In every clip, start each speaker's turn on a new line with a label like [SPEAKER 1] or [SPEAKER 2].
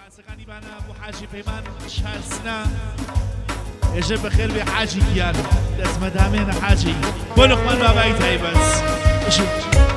[SPEAKER 1] سقاني بانا ابو حاجي بيمان شهر سنة يجب بخير بحاجي كيانو لازم دامين حاجي بلغ من ما بايت هاي بس شوف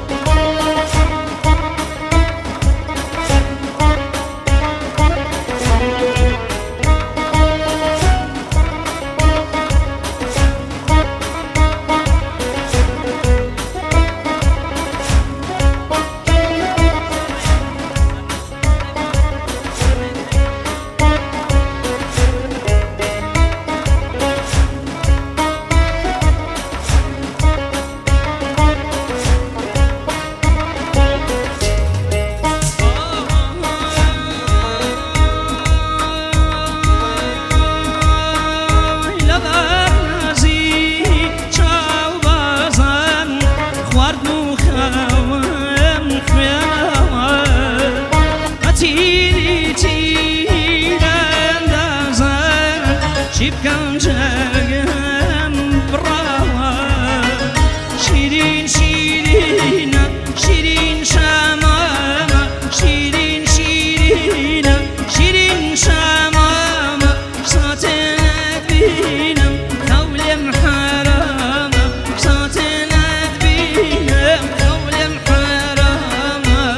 [SPEAKER 2] شيرين شيرين شيرين شمامة شيرين شيرين شيرين شمامة صوتنا بينا قول محرمة صوتنا بينا قول محرمة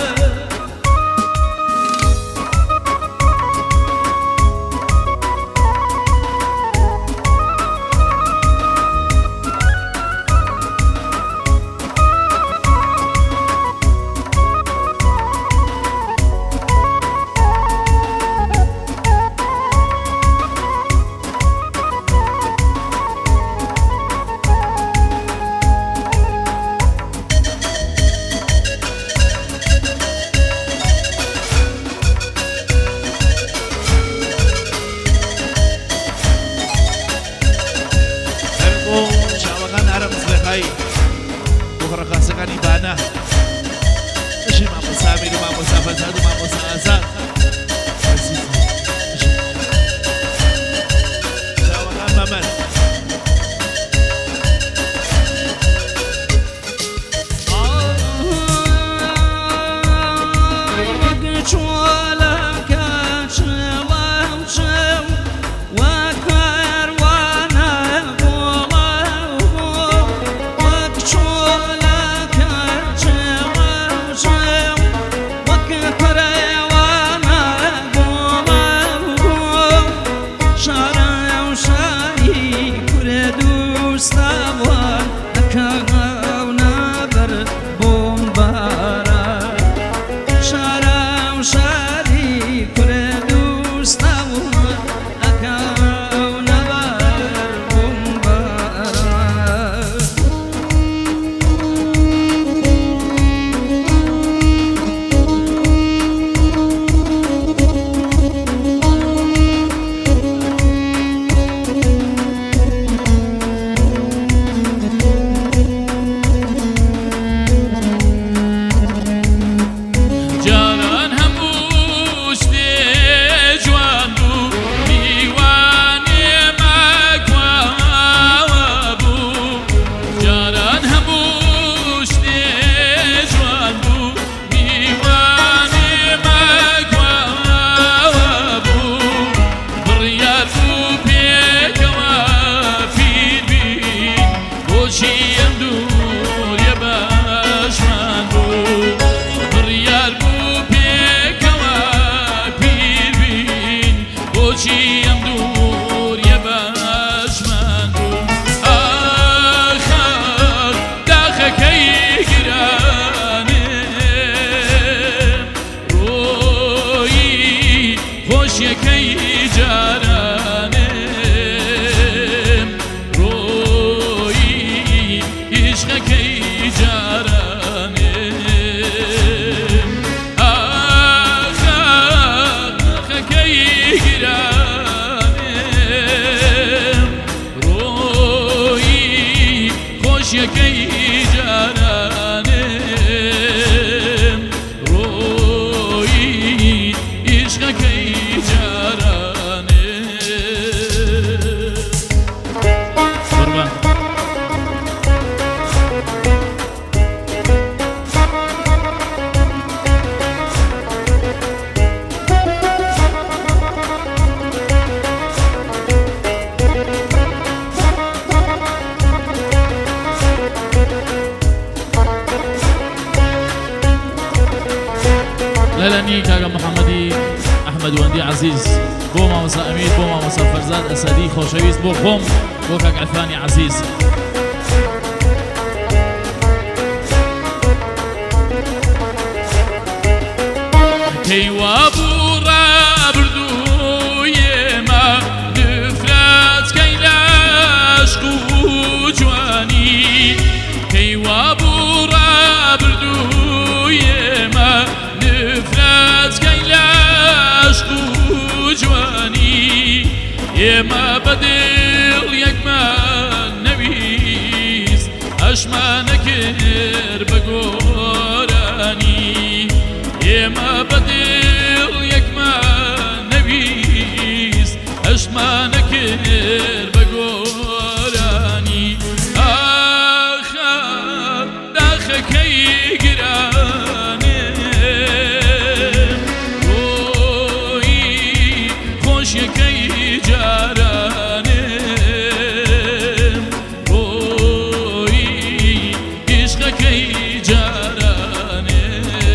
[SPEAKER 1] بكرة خاصة بانا شي ما مسامي وما مسافة زاد وما مسافة شاوغان ممن
[SPEAKER 2] Stavon akagavna ber bombara sharam shadi
[SPEAKER 3] لەلەنی کاگە محەممەدی ئەحمەد وەندی عزیز بۆ مامۆستا ئەمیر بۆ مامۆستا فەرزاد ئەسەدی خۆشەویست بۆ خۆم بۆ کاک عەرفانی عزیز
[SPEAKER 4] کەیوا بوو ڕابردوویێمە نفرەتکەی لە عەشق و جوانی کەیوا بوو ڕابردوویێمە نفرەتکەی لە عەشق و جوانی ئێمە بەدڵ یەکمان نەویست ئەشمانەکرد بە گۆرانی ئێمە بەدڵ یەکمان نەویست ئەشمانەکرد بە گۆرانی ئاخە داخەکەی گرانێ بۆی خۆشیەکەی جارانێ بۆی عیشقەکەی جارانێ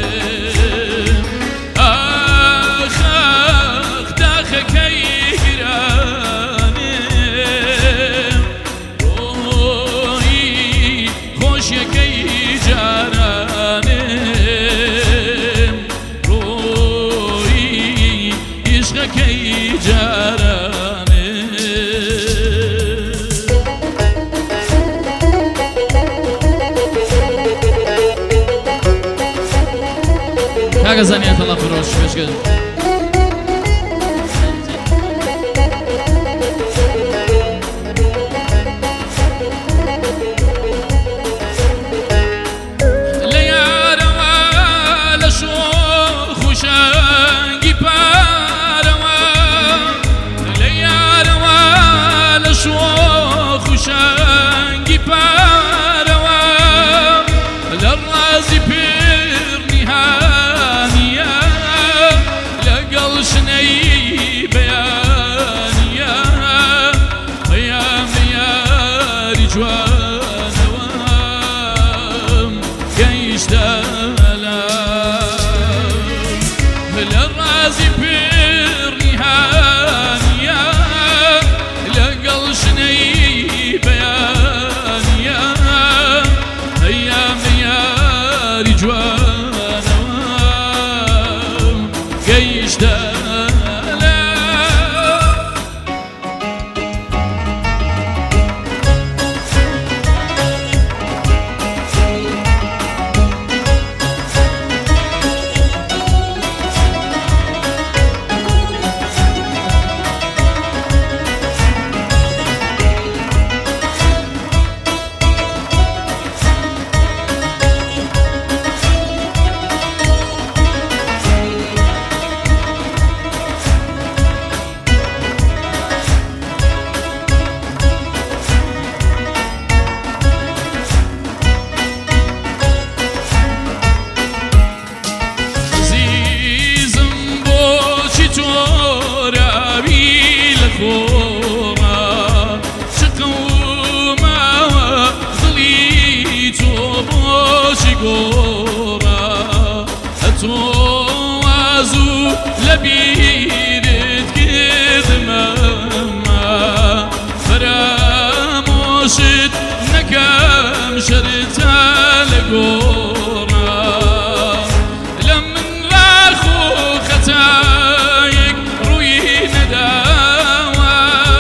[SPEAKER 3] کاگە زانیات الله فڕۆش پێشکەن
[SPEAKER 4] لە یارەوە لە شۆخ و شەنگی پارەوە لە یارەوە لە شۆخ و شەنگی پارەوە لە ڕازی پێرنیهانیە لەگەڵ شنەی بەیانیە پەیامە یاری جوانەوەم گەیشتە لە ڕازی پێرنیهانیە لەگەڵ شنەی بەیانیە پەیامە یاری جوانەوەم گەیشتە لبیرت کردمم فراموشت نکم شرطا لگورا لمن راخو خطایک روی نداوا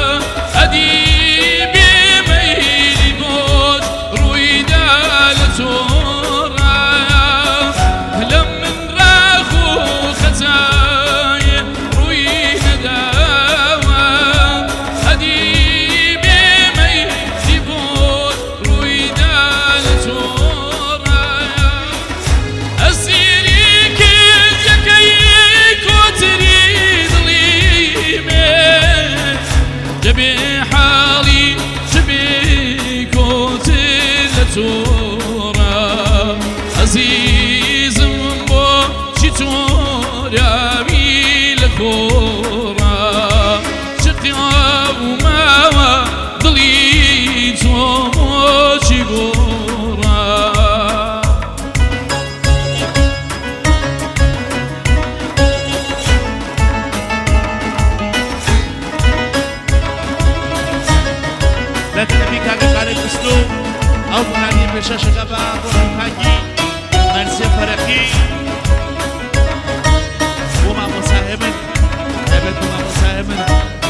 [SPEAKER 4] ادیبی میلی بود روی دالتورا لمن راخو خطایک روی
[SPEAKER 1] شاشة باب وحاجي مرسي فرقي ومع مساهمن هبت ومع مساهمن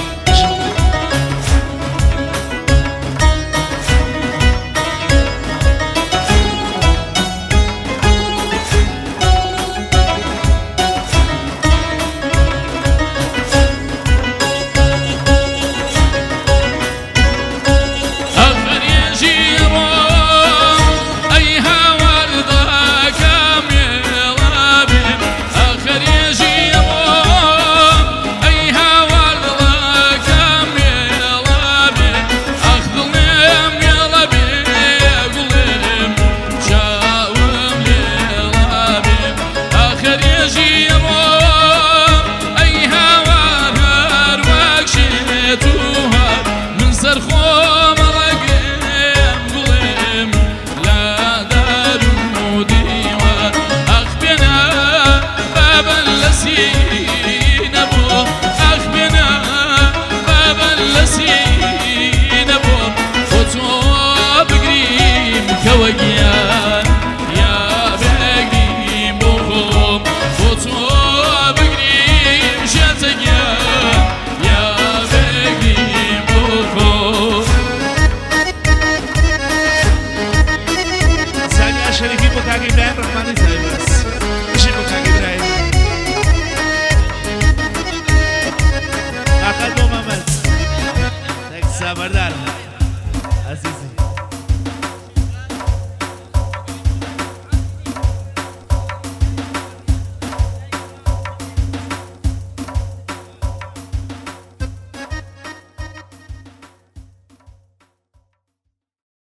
[SPEAKER 1] شريفي بوكاكي إبراهيم رحماني سايبس إشي بوكاكي إبراهيم أخذ بو ممت تكسا بردار